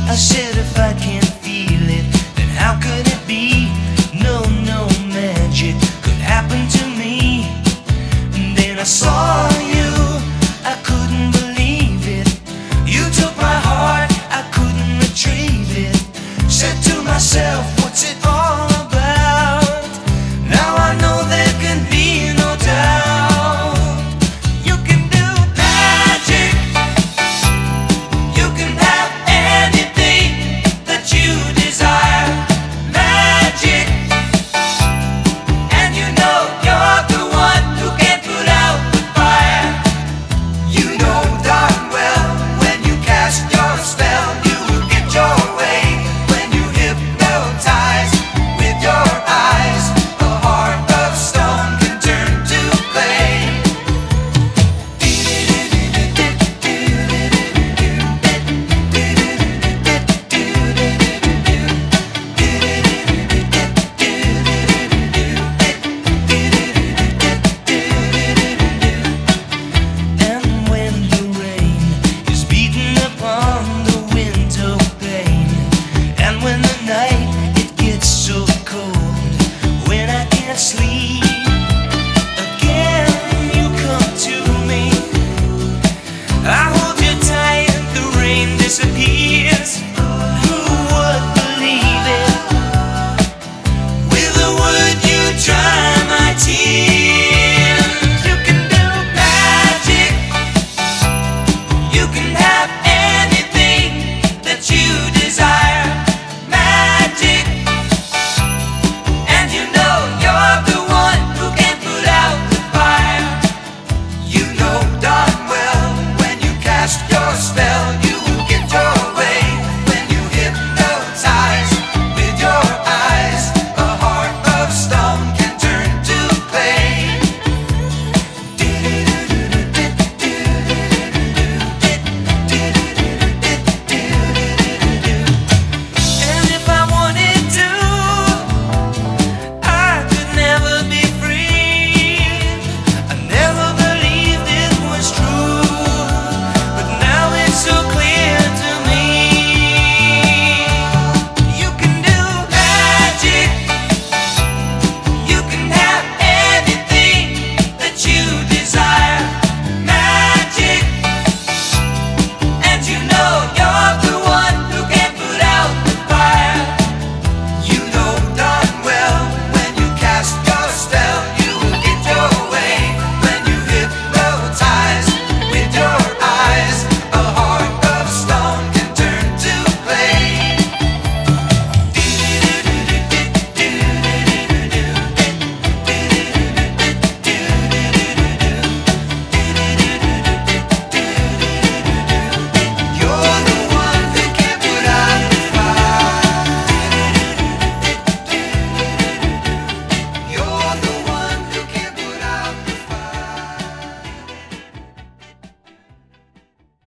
I said if I can't feel it, then how could it be? No, no magic could happen to me. And then I saw you, I couldn't believe it. You took my heart, I couldn't retrieve it. Said to myself, what's it all about? Now I know there can be no doubt. You can do magic. You can have anything that you desire. Magic. And you know you're the one who can put out the fire. You know darn well when you cast your spell, you will get your way. When you hypnotize with your eyes, a heart of stone can turn to clay. And when the rain is beating upon the window pane, and when the night it gets so cold, when I can't sleep, again you come to me. I hold you tight, the rain disappears.